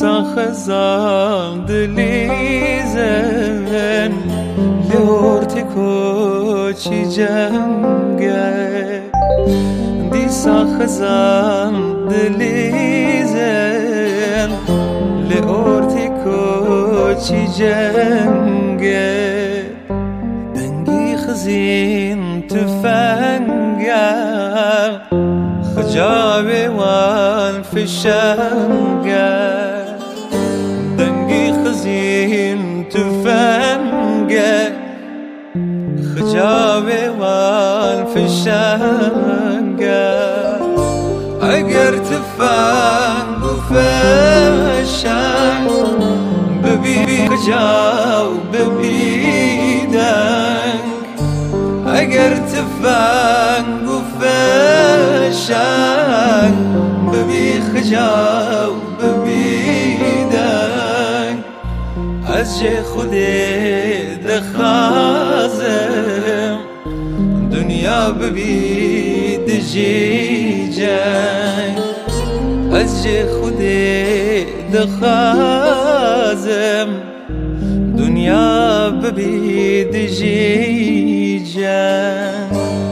خزان دلیزن لورتی کوچی جنگه دیسا خزان دلیزن لورتی کوچی جنگه دنگی خزین تفنگه خجابي والفشنقة دنقي خزين تفنقة خجابي والفشنقة أقر تفنق وفشن ببي خجاو ببيدنك أقر تفنق وفشن ببي خجاو ببيدن أزجي خودي دخازم دنيا ببي دجيجن أزجي خودي دخازم دنيا ببي دجيجن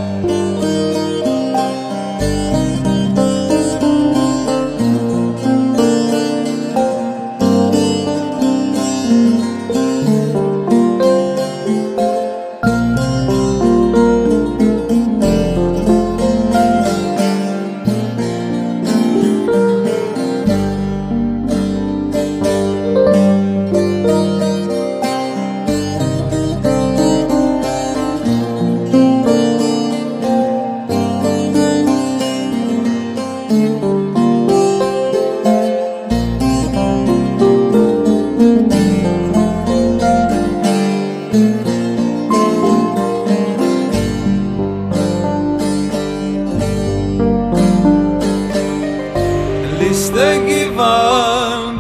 استقبال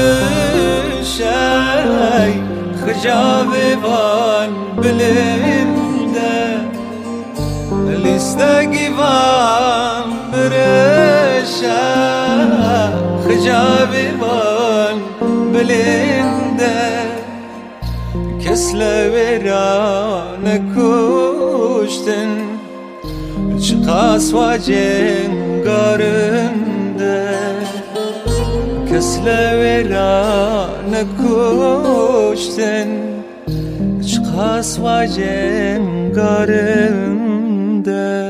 برشاي خجابي بان بلنده الاستقبال برشاي خجابي بان بلنده كسله وران كوشتن چقاس واجن قارنده كسله وران كوشتن چقاس واجن قارنده